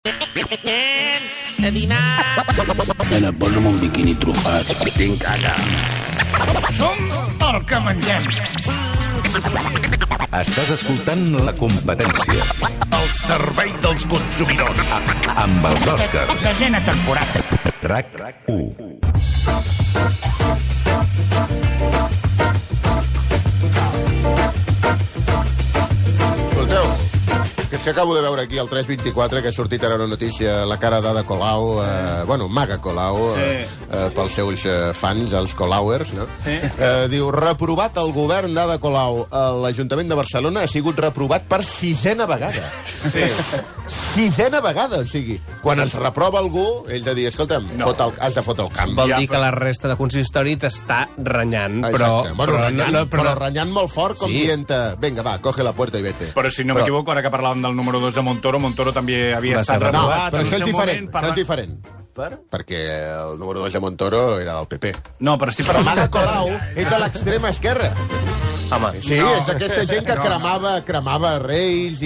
Nens, a dinar. Nena, posa'm un biquini trufat. Tinc caga. Som el que mengem. Estàs escoltant La Competència. El servei dels consumidors. Amb els Oscars. Desena temporada. RAC 1. Que si acabo de veure aquí el 324, que ha sortit ara una notícia, la cara d'Ada Colau, Maga Colau, pels seus fans, els Colauers, no? Sí. Diu, reprovat el govern d'Ada Colau. L'Ajuntament de Barcelona ha sigut reprovat per 6a vegada. Sí. 6a vegada, o sigui, quan es reprova algú, ell de dir, escolta'm, has de fotre el camp. Vol dir que la resta de consistori t'està renyant, però renyant molt fort, com dient, venga, va, coge la puerta i vete. Però si no m'equivoco, ara que parlàvem del número 2 de Montoro també havia estat reprovat. Però això és diferent. Perquè el número 2 de Montoro era del PP. No, però estic parlant... Ada Colau és de l'extrema esquerra. Home, sí, és aquesta gent que cremava reis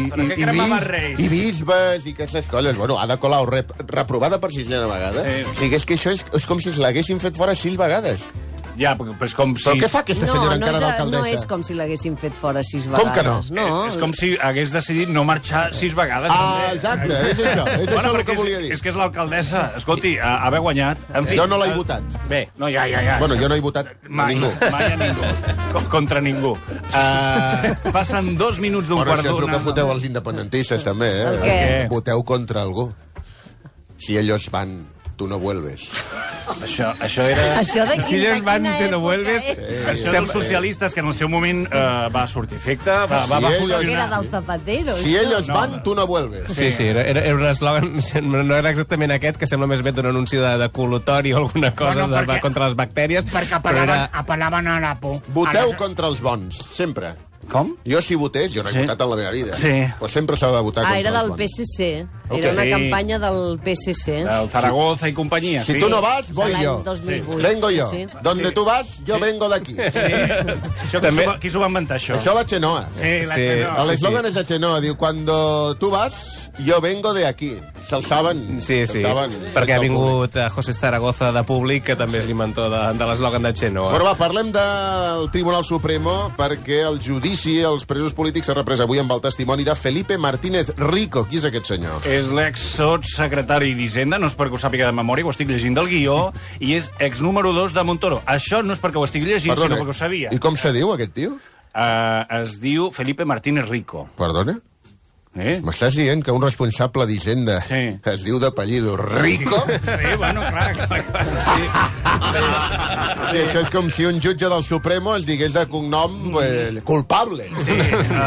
i bisbes i aquestes coses. Bueno, Ada Colau reprovada per 6a vegada. O sigui, és que això és com si l'haguessin fet fora 6 vegades. Ja, però és com si... Però què fa aquesta senyora encara d'alcaldessa? No és com si l'haguessin fet fora 6 vegades. Com que no? No. És com si hagués decidit no marxar 6 vegades. Exacte, és això. És això el que volia dir. És que és l'alcaldessa. Escolti, haver guanyat... Jo no l'he votat. Bé, no, ja. Bueno, jo no he votat ningú. Mai a ningú. Contra ningú. Passen 2 minuts d'un quart d'una... Això és el que foteu els independentistes, també, eh? Què? Voteu contra algú. Si ellos van... Tu no vuelves. Això era... Això de si ells van, tu no vuelves... Això dels socialistes, que en el seu moment va sortir efecte, va funcionar. Era del Zapatero. Si ellos van, tu no vuelves. Sí, era un eslògan, no era exactament aquest, que sembla més bé d'un anunci de col·lutori o alguna cosa contra les bactèries. Perquè apel·laven a la por. Voteu contra els bons, sempre. Com? Jo, si votés, jo no he votat en la meva vida. Sí. Però sempre s'ha de votar contra els bons. Era del PSC. Era una campanya del PSC. Del Zaragoza i companyia. Si tu no vas, voy yo. 2008. Vengo yo. Donde tú vas, yo vengo d'aquí. Qui s'ho va inventar, això? Això la Chenoa. Sí, la Chenoa. L'eslògan és la Chenoa. Diu, cuando tú vas, yo vengo de aquí. Se'l saben. Sí. Perquè ha vingut José Zaragoza de Públic, que també és l'inventor de l'eslògan de Chenoa. Però va, parlem del Tribunal Supremo, perquè el judici als presos polítics s'ha reprès avui amb el testimoni de Felipe Martínez Rico. Qui és aquest senyor? És l'ex-sotssecretari d'Hisenda, no és perquè ho sàpiga de memòria, ho estic llegint del guió, i és ex número 2 de Montoro. Això no és perquè ho estigui llegint, sinó perquè ho sabia. I com se diu, aquest tio? Es diu Felipe Martínez Rico. Perdona? M'estàs dient que un responsable d'Hisenda es diu d'apellido Rico? Sí, bueno, clar. Sí, això és com si un jutge del Supremo es digués de cognom culpable. Sí.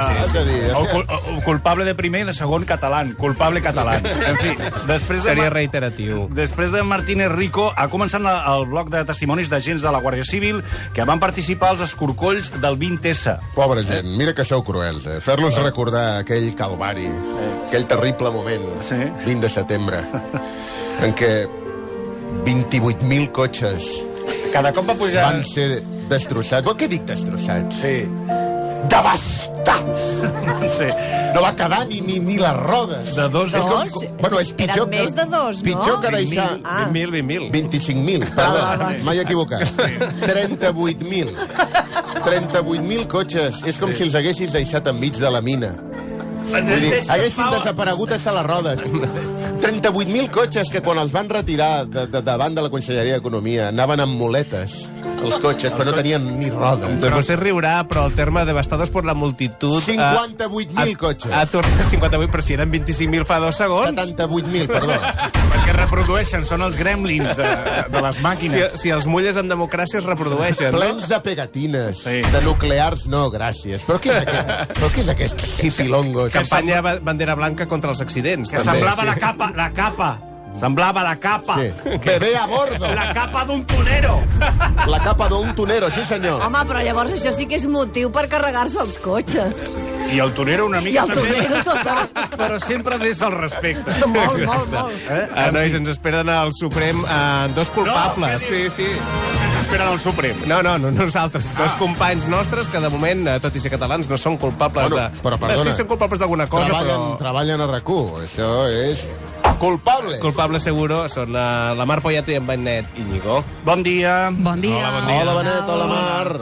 O culpable de primer i de segon català. Culpable català. En fi, seria reiteratiu. Després de Martínez Rico ha començat el bloc de testimonis d'agents de la Guàrdia Civil que van participar als escorcolls del 20S. Pobra gent, mira que sou cruels, fer-los recordar aquell calvari, aquell terrible moment, 20 de setembre, en què 28.000 cotxes cada cop va pujar... van ser destrossats. Què dic destrossats? Sí. Devastats! Sí. No va quedar ni les rodes. De dos? Bueno, és pitjor... Eren més de 2, no? Pitjor que deixar... 20.000. 25.000, perdó. M'he equivocat. 38.000. 38.000 cotxes. És com si els haguessis deixat enmig de la mina. Vull dir, haguessin desaparegut hasta les rodes. 38.000 cotxes que quan els van retirar davant de la Conselleria d'Economia anaven amb muletes, els cotxes, però no tenien ni rodes. Doncs vostè riurà, però el terme devastados per la multitud... 58.000 cotxes. Ha tornat 58, però si eren 25.000 fa 2 segons... 78.000, perdó. Perquè reprodueixen, són els gremlins de les màquines. Si els mulles en democràcia es reprodueixen. Plens de pegatines, de nuclears, no, gràcies. Però què és aquest hipilongo? Campanya bandera blanca contra els accidents. Que semblava la capa. Semblava la capa. Sí. Bebé a bordo. La capa d'un tonero. La capa d'un tonero, sí senyor. Home, però llavors això sí que és motiu per carregar-se els cotxes. I el tonero una mica... I el tonero total. Però sempre des del respecte. Molt. Nois, ens esperen al Suprem 2 culpables. Sí. Esperen al Suprem. No, nosaltres. 2 companys nostres que de moment, tot i ser catalans, no són culpables Però perdona. Sí, són culpables d'alguna cosa, treballen a RAC1. Això és Culpables. Culpable seguro són la Mar Poyato i en Benet Íñigo. Bon dia. Bon dia. Hola, bon dia. Hola, Benet, hola, Mar.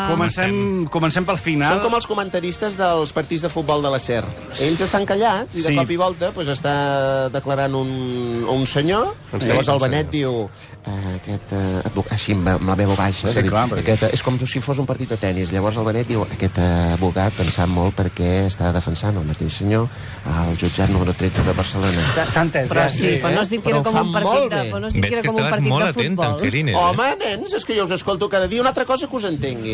Hola. Comencem pel final. Són com els comentaristes dels partits de futbol de la SER. Ells estan callats i de cop i volta pues, està declarant un senyor. Llavors el Benet diu... Aquest advocat, així amb la veu baixa, és com si fos un partit de tennis. Llavors el Benet diu, aquest advocat en sap molt perquè està defensant el mateix senyor al jutjat número 13 de Barcelona. S'ha entès, Però sí, però no has dit que era com un partit de futbol. Veig que estaves molt atent, en Quirines. Home, nens, és que jo us escolto cada dia. Una altra cosa que us entengui.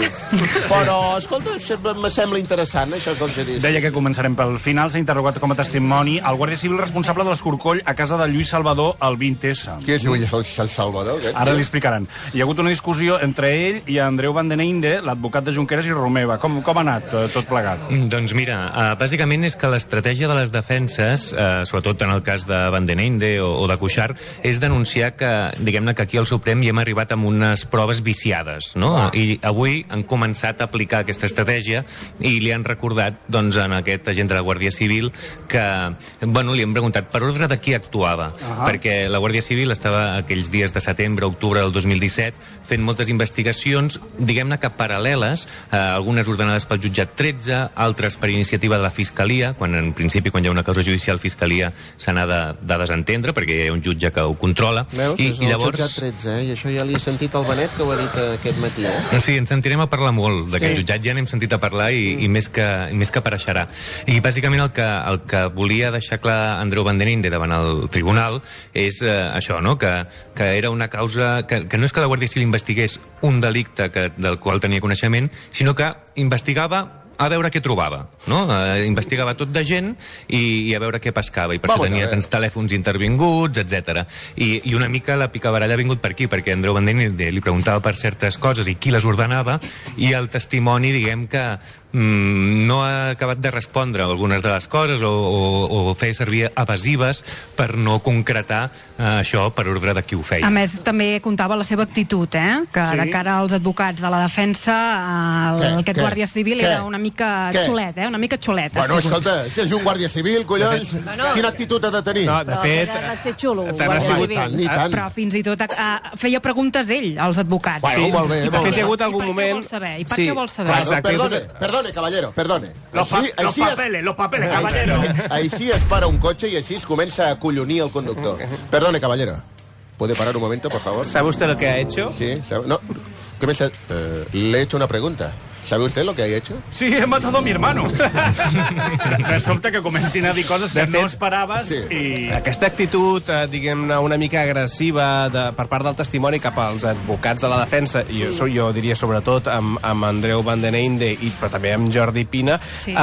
Però, escolta, me sembla interessant, això és del judici. Deia que començarem pel final. S'ha interrogat com a testimoni el guàrdia civil responsable de l'escorcoll a casa de Lluís Salvador el 20S. Qui és Lluís Salvador? Ara li explicaran. Hi ha hagut una discussió entre ell i Andreu Van den Einde, l'advocat de Junqueras i Romeva. Com ha anat tot plegat? Doncs mira, bàsicament és que l'estratègia de les defenses, sobretot en el cas de Van den Einde o de Cuixart, és denunciar que, diguem-ne, que aquí al Suprem hi hem arribat amb unes proves viciades, no? I avui han començat a aplicar aquesta estratègia i li han recordat, doncs, en aquest agent de la Guàrdia Civil que, bueno, li han preguntat per ordre de qui actuava, perquè la Guàrdia Civil estava aquells dies de setembre, octubre del 2017, fent moltes investigacions, diguem-ne que paral·leles, algunes ordenades pel jutjat 13, altres per iniciativa de la Fiscalia, quan en principi, quan hi ha una causa judicial, Fiscalia se n'ha de desentendre, perquè hi ha un jutge que ho controla. Veus? És el jutjat 13, i això ja li he sentit al Benet, que ho ha dit aquest matí. Sí, ens sentirem a parlar molt d'aquest jutjat, ja n'hem sentit a parlar i més que apareixerà. I bàsicament el que volia deixar clar Andreu Van den Einde davant el tribunal és això, no? Que era una causa que no és que la Guàrdia Civil investigués un delicte del qual tenia coneixement, sinó que investigava a veure què trobava, no? Investigava tot de gent i a veure què pescava, i per això tenia tants telèfons intervinguts, etc. I una mica la picabaralla ha vingut per aquí, perquè Andreu Van den Einde li preguntava per certes coses i qui les ordenava, i el testimoni, diguem que no ha acabat de respondre algunes de les coses o feia servir evasives per no concretar això per ordre de qui ho feia. A més, també comptava la seva actitud, que de cara als advocats de la defensa aquest guàrdia civil era una mica xulet, una mica xulet. Bueno, escolta, és un guàrdia civil, collons. Quina actitud ha de tenir? No, de fet... Ha de ser xulo, guàrdia civil. Però fins i tot feia preguntes ell, als advocats. Bueno, molt bé. De fet, hi ha hagut algun moment... I per què vol saber? Perdone, caballero, perdone. Los papeles, caballero. Així es para un cotxe y así comienza a collonir el conductor. Perdone, caballero. ¿Puede parar un momento, por favor? ¿Sabe usted lo que ha hecho? Sí, no. ¿Qué me le he hecho una pregunta. ¿Sabe usted lo que ha hecho? Sí, he matado a mi hermano. De sobte que comencin a dir coses que no esperaves i... Aquesta actitud, diguem-ne, una mica agressiva per part del testimoni cap als advocats de la defensa, i jo diria sobretot amb Andreu Van den Einde, però també amb Jordi Pina,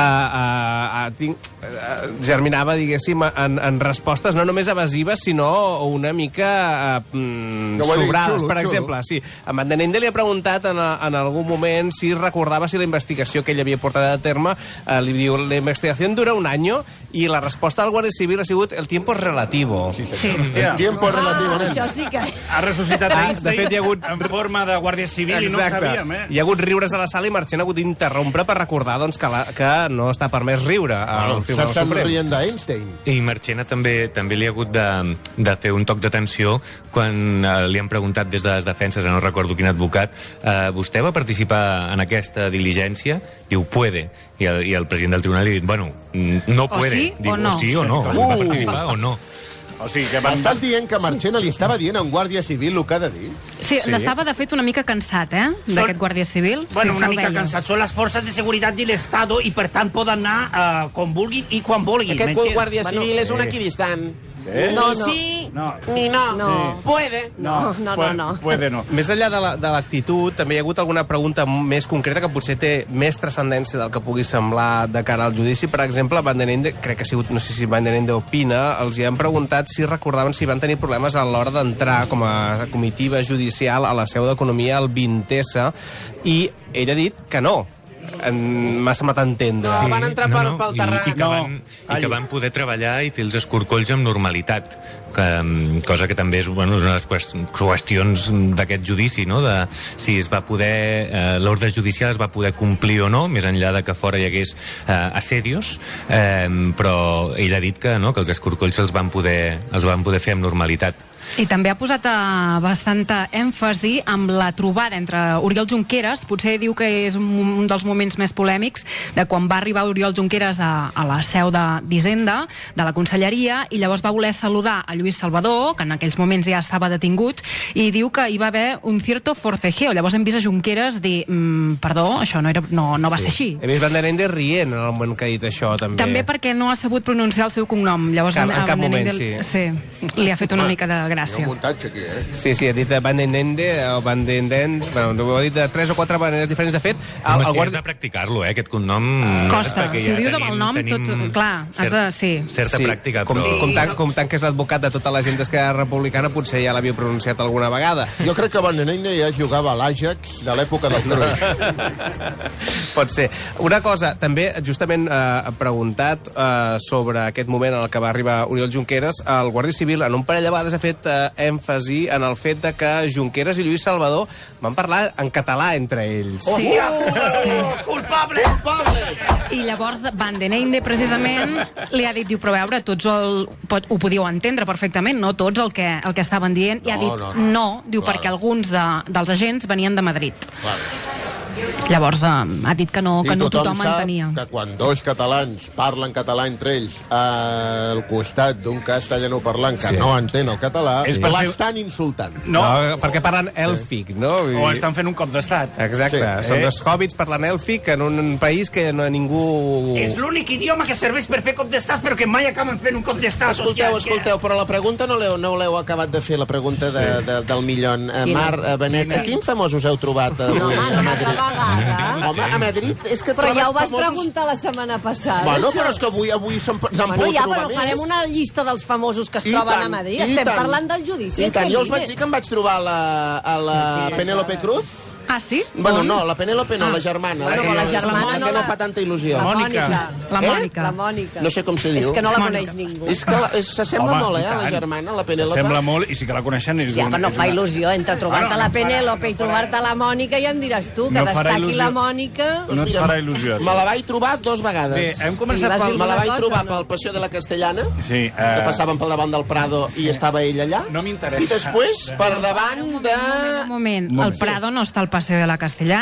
germinava, diguéssim, en respostes no només evasives, sinó una mica sobrades. Per exemple, a Van den Einde li ha preguntat en algun moment si recordava si la investigació que ell havia portat a terme, li diu, la investigació dura un any, i la resposta del Guàrdia Civil ha sigut el tiempo es relativo. El tiempo es relativo, nen. Això sí que... Ha ressuscitat Einstein, de fet, hi ha hagut... en forma de Guàrdia Civil. Exacte. I no ho sabíem, Hi ha hagut riures a la sala i Marchena ha hagut d'interrompre per recordar doncs, que no està permès riure al Tribunal S'estan Suprem. rient d'Einstein. I Marchena també li ha hagut de fer un toc d'atenció quan li han preguntat des de les defenses, no recordo quin advocat, vostè va participar en aquesta diligència? Diu, puede. I el president del tribunal li diu, bueno, no puede. Sí, diu, o no? Sí o no, va participar o no. O sigui que M'estàs dient que Marchena li estava dient a un guàrdia civil el que ha de dir? Sí, n'estava, de fet, una mica cansat, d'aquest guàrdia civil. Bueno, Sí, una se'l mica veia. cansat. Són les forces de seguretat de l'Estado i, per tant, poden anar com vulguin i quan vulguin. Aquest m'entens? guàrdia civil és un equidistant. No, Ni no. sí, No. ni no. No. Puede. No. Puede no. Més enllà de l'actitud, també hi ha hagut alguna pregunta més concreta que potser té més transcendència del que pugui semblar de cara al judici. Per exemple, Van den Einde, crec que ha sigut, no sé si Van den Einde o Pina, els hi han preguntat si recordaven si van tenir problemes a l'hora d'entrar com a comitiva judicial a la seu d'Economia el 20S, i ell ha dit que no. m'ha semblat entendre. Sí, van entrar pel terrat. I que van poder treballar i fer els escorcolls amb normalitat, cosa que també és una de les qüestions d'aquest judici, no? De si es va poder, l'ordre judicial es va poder complir o no, més enllà de que fora hi hagués assedios, però ell ha dit que els escorcolls els van poder fer amb normalitat. I també ha posat bastanta èmfasi amb la trobada entre Oriol Junqueras. Potser diu que és un dels moments més polèmics de quan va arribar Oriol Junqueras a la seu d'Hisenda, de la Conselleria, i llavors va voler saludar a Lluís Salvador, que en aquells moments ja estava detingut, i diu que hi va haver un cierto forcejeo. Llavors hem vist a Junqueras dir, perdó, això no va ser així. He vist Van den Ende rient en el moment que ha dit això, també. També perquè no ha sabut pronunciar el seu cognom. Llavors en cap moment, sí. Sí, li ha fet una mica de gràcia. Hi ha un muntatge aquí, Sí, ha dit Van den Ende o Van den Ende, ho ha dit de 3 o 4 maneres diferents. De fet, has de practicar-lo, aquest cognom. Costa, si ho dius amb el nom, tot, clar, has de... Certa pràctica, però... Comptant que és l'advocat de tota la gent d'Esquerra Republicana, potser ja l'havia pronunciat alguna vegada. Jo crec que Van den Ende ja jugava a l'Ajax de l'època dels Cruyff. Pot ser. Una cosa, també, justament preguntat sobre aquest moment en el que va arribar Oriol Junqueras, el Guàrdia Civil en un parell de vegades ha fet èmfasi en el fet de que Junqueras i Lluís Salvador van parlar en català entre ells. Sí. Culpable! I llavors Van den Ende, precisament, li ha dit, diu, però a veure, tots ho podíeu entendre perfectament, no tots el que estaven dient, i ha dit no, diu, perquè alguns dels agents venien de Madrid. Llavors ha dit que no tothom entenia. Que quan dos catalans parlen català entre ells al costat d'un castellanoparlant que no entén el català, l'estan insultant. No, perquè parlen èlfic, no? O estan fent un cop d'estat. Exacte, són dos hobbits parlant èlfic en un país que ningú... És l'únic idioma que serveix per fer cop d'estat, però que mai acaben fent un cop d'estat. Escolteu, però la pregunta no l'heu acabat de fer, la pregunta del milion. Mar, Benet, quins famosos heu trobat avui a Madrid? Home, a Madrid és que però ja ho vas famosos... preguntar la setmana passada. Bueno, però és que avui s'han pogut trobar més. Però farem una llista dels famosos que es troben a Madrid. Estem parlant del judici. I tant, jo us vaig dir que em vaig trobar a la Penélope Cruz. Ah, sí? Bueno, no, la Penélope no, la germana. La germana que no fa tanta il·lusió. La Mònica. La Mònica. No sé com se diu. És que no la coneix ningú. És que s'assembla molt, la germana, la Penélope. S'assembla molt, i sí que la coneixen. Ja, però no fa il·lusió entre trobar-te la Penélope i trobar-te la Mònica, ja em diràs tu, que destaqui la Mònica... No et farà il·lusió. Me la vaig trobar 2 vegades. Bé, hem començat pel... Me la vaig trobar pel Passeig de la Castellana, que passàvem pel davant del Prado i estava ell allà. No m'interessa. I després, per davant de... Un moment, el Prado no està al Passeig de la Castellana.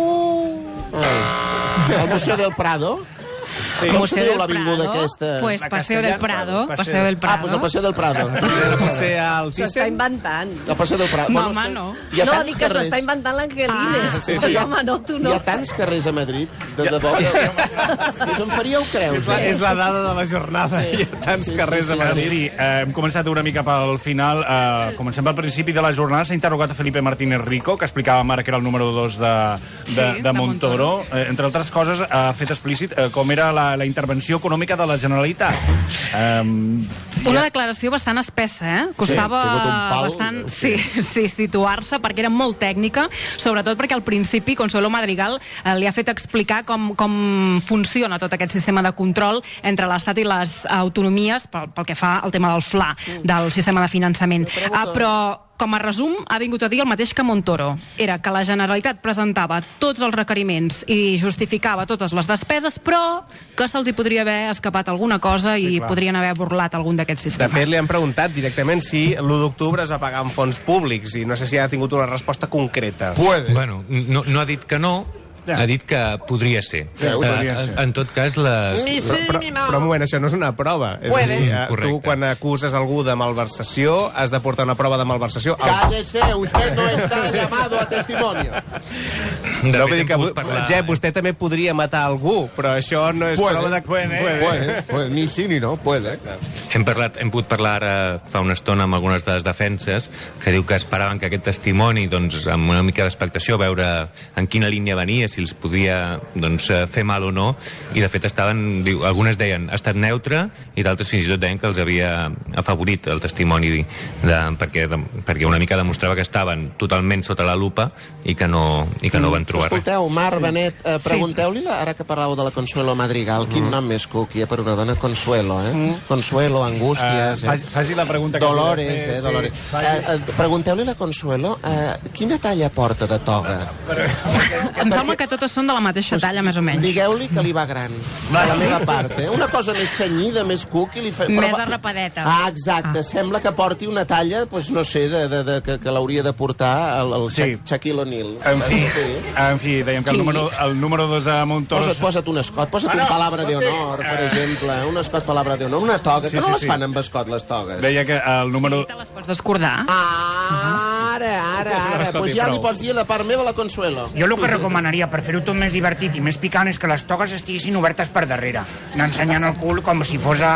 El Museu del Prado. Sí. Com se diu l'avinguda aquesta? Pues Paseo del Prado. Paseo del Ah, pues el Paseo del Prado. Potser al S'està inventant. El Paseo del Prado. No, home, no. No, dic que s'està inventant l'Angelines. Home, no, tu no. Hi ha tants carrers a Madrid, de debò. Us en faríeu creure. És la dada de la jornada. Hi ha tants carrers a Madrid. Hem començat una mica pel final. Comencem pel principi de la jornada. S'ha interrogat a Felipe Martínez Rico, que explicàvem ara que era el número 2 de Montoro. Entre altres coses, ha fet explícit com era la intervenció econòmica de la Generalitat. Una declaració bastant espessa, Costava bastant situar-se, perquè era molt tècnica, sobretot perquè al principi Consuelo Madrigal li ha fet explicar com funciona tot aquest sistema de control entre l'Estat i les autonomies pel que fa al tema del FLA, del sistema de finançament. Però com a resum, ha vingut a dir el mateix que Montoro. Era que la Generalitat presentava tots els requeriments i justificava totes les despeses, però que se'ls hi podria haver escapat alguna cosa i podrien haver burlat algun d'aquests sistemes. De fet, li han preguntat directament si l'1 d'octubre es va pagar amb fons públics i no sé si ha tingut una resposta concreta. Bueno, no ha dit que no, ha dit que podria ser. En tot cas, Però un moment, això no és una prova. És a dir, tu, quan acuses algú de malversació, has de portar una prova de malversació. Cállese, usted no está llamado a testimonio. No, vull dir que, Jep, vostè també podria matar algú, però això no és prova de... Puede. Ni sí ni no, puede. Hem pogut parlar ara fa una estona amb algunes de les defenses que diu que esperaven que aquest testimoni, doncs, amb una mica d'expectació, veure en quina línia venia, si els podia fer mal o no, i de fet algunes deien ha estat neutre, i d'altres fins i tot deien que els havia afavorit el testimoni perquè una mica demostrava que estaven totalment sota la lupa i que no van trobar trobar res. Escolteu, Mar, Benet, pregunteu-li, ara que parlàveu de la Consuelo Madrigal, quin nom més cookie per una dona? Consuelo, Consuelo, Angústies... Faci la pregunta que... Dolores, Dolores. Pregunteu-li a la Consuelo quina talla porta de toga. Em sembla que totes són de la mateixa talla, més o menys. Digueu-li que li va gran, a la meva part. Una cosa més cenyida, més cookie... Més arrapadeta. Exacte. Sembla que porti una talla, no sé, que l'hauria de portar el Shaquille O'Neal. En fi, dèiem que el número 2 de Montoro... Posa't un escot, posa't un palabra de honor, per exemple. Un escot palabra de honor, una toga. Que no les fan amb escot, les togues. Deia que el número... Sí, te les pots descordar. Ara. Doncs ja li pots dir la part meva, la Consuelo. Jo el que recomanaria per fer-ho tot més divertit i més picant és que les togues estiguessin obertes per darrere, ensenyant el cul com si fos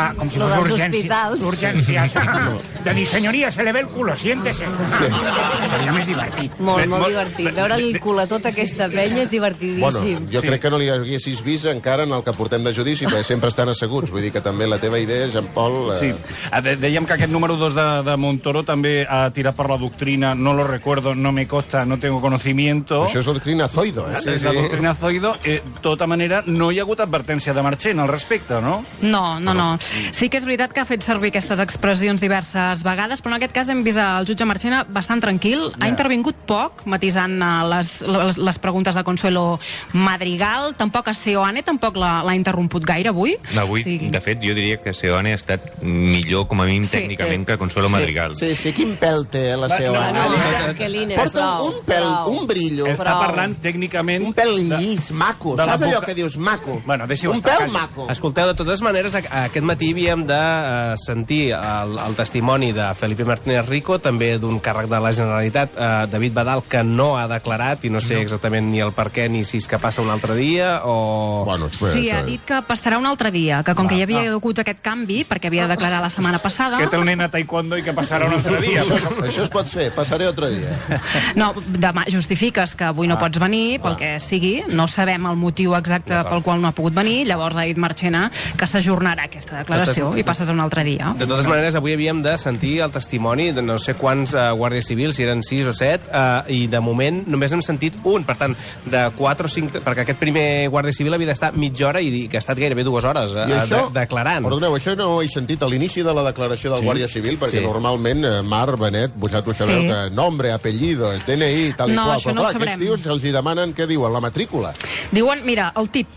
urgència. De dir, senyoria, se le ve el culo, siéntese. Seria més divertit. Molt divertit. Veure el cul a tota aquesta penya és divertidíssim. Bueno, jo crec que no li haguessis vist encara en el que portem de judici, perquè sempre estan asseguts. Vull dir que també la teva idea, Jean-Paul... Sí. Dèiem que aquest número 2 de Montoro també ha tirat per la doctrina, no lo recuerdo, no me consta, no tengo conocimiento... Això és la doctrina Zoido, És la doctrina Zoido. De tota manera, no hi ha hagut advertència de Marchena al respecte, no? No. Sí que és veritat que ha fet servir aquestes expressions diverses vegades, però en aquest cas hem vist el jutge Marchena bastant tranquil. Ha intervingut poc, matisant les preguntes de Consuelo Madrigal. Tampoc a Seoane tampoc l'ha interromput gaire avui. De fet, jo diria que Seoane ha estat millor, com a mínim, tècnicament, que Consuelo Madrigal. Sí, quin pèl té la Seoane. Porta un pèl, un brillo. Està parlant tècnicament... Un pèl llis, maco. Saps allò que dius, maco? Un pèl maco. Escolteu, de totes maneres, aquest matí havíem de sentir el testimoni de Felipe Martínez Rico, també d'un càrrec de la Generalitat, David Badal, que no ha declarat, i no sé exactament ni el per què, ni si és que passa un altre dia, o... Sí, ha dit que passarà un altre dia, que com que hi havia hagut aquest canvi, perquè havia de declarar la setmana passada... Que té el nen a taekwondo i que passarà un altre dia. Això es pot fer, passaré otro dia. No, demà justifiques que avui no pots venir, pel que sigui, no sabem el motiu exacte pel qual no ha pogut venir, llavors ha dit Marchena que s'ajornarà aquesta declaració i passes a un altre dia. De totes maneres, avui havíem de sentir el testimoni de no sé quants guàrdies civils, si eren 6 o 7, i de moment només hem sentit un. Per tant, de 4 o 5... Perquè aquest primer guàrdia civil havia d'estar mitja hora i que ha estat gairebé 2 hores declarant. Perdoneu, això no ho he sentit a l'inici de la declaració del guàrdia civil, perquè normalment, Mar, Benet, vosaltres sabeu que nombre, apellido, el DNI, tal i qual. Això no ho sabrem. Aquests tios els hi demanen, què diuen, la matrícula? Diuen, mira, el tip...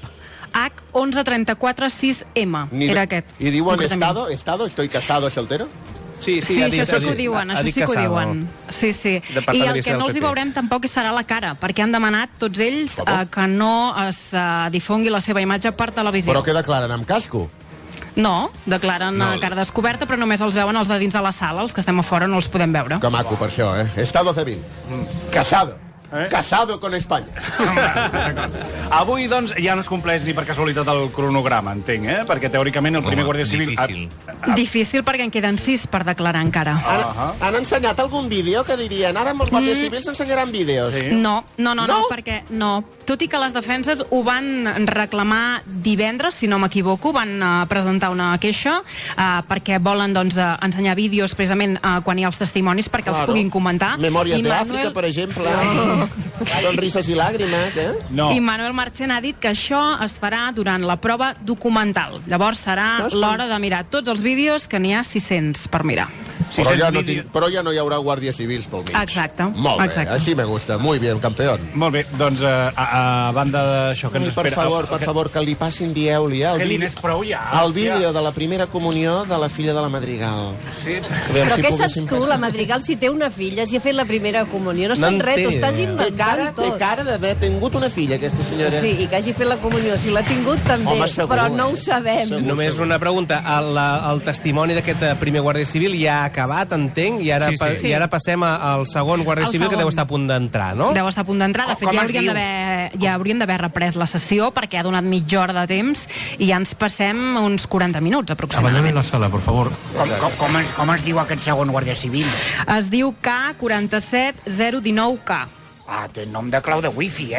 H11346M. Era aquest. I diuen estado, estoy casado, soltero? Sí, això sí que ho diuen, Sí. I el que no els hi veurem tampoc serà la cara, perquè han demanat tots ells que no es difongui la seva imatge per televisió. Però què declaren, amb casco? No, declaren cara descoberta, però només els veuen els de dins de la sala, els que estem a fora no els podem veure. Que maco, per això, Estado civil. Casado. Casado con España. Avui, doncs, ja no es compleix ni per casualitat el cronograma, entenc, Perquè, teòricament, el primer guàrdia civil... Difícil perquè en queden 6 per declarar encara. Han ensenyat algun vídeo que dirien ara amb els guàrdies civils ensenyaran vídeos? No, perquè no. Tot i que les defenses ho van reclamar divendres, si no m'equivoco, van presentar una queixa perquè volen, doncs, ensenyar vídeos precisament quan hi ha els testimonis perquè els puguin comentar. Memòries d'Àfrica, per exemple. Sonrises i làgrimes, I Manuel Marchena ha dit que això es farà durant la prova documental. Llavors serà l'hora de mirar tots els vídeos, que n'hi ha 600 per mirar. Però ja no hi haurà guàrdies civils pel mig. Exacte. Molt bé, així me gusta. Muy bien, campeón. Molt bé, doncs a banda d'això que ens espera... Per favor, que li passin, dieu-li, el vídeo de la primera comunió de la filla de la Madrigal. Però què saps tu, la Madrigal, si té una filla, si ha fet la primera comunió? No sap res, t'ho estàs inventant tot. Té cara d'haver tingut una filla, aquesta senyora. Sí, i que hagi fet la comunió. Si l'ha tingut, també, però no ho sabem. Només una pregunta. El testimoni d'aquest primer guàrdia civil ja ha acabat, entenc, i ara passem al segon guàrdia civil, que deu estar a punt d'entrar, no? Deu estar a punt d'entrar. De fet, ja haurien d'haver reprès la sessió, perquè ha donat mitja hora de temps, i ja ens passem uns 40 minuts, aproximadament. Abandone la sala, por favor. Com es diu aquest segon guàrdia civil? Es diu K47019K. Té nom de clau de wifi,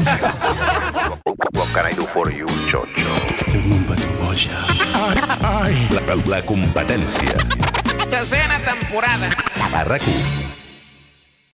What can I do for you, Chocho? Tengo un patibolla. La competència. Tercera temporada. A RAC1.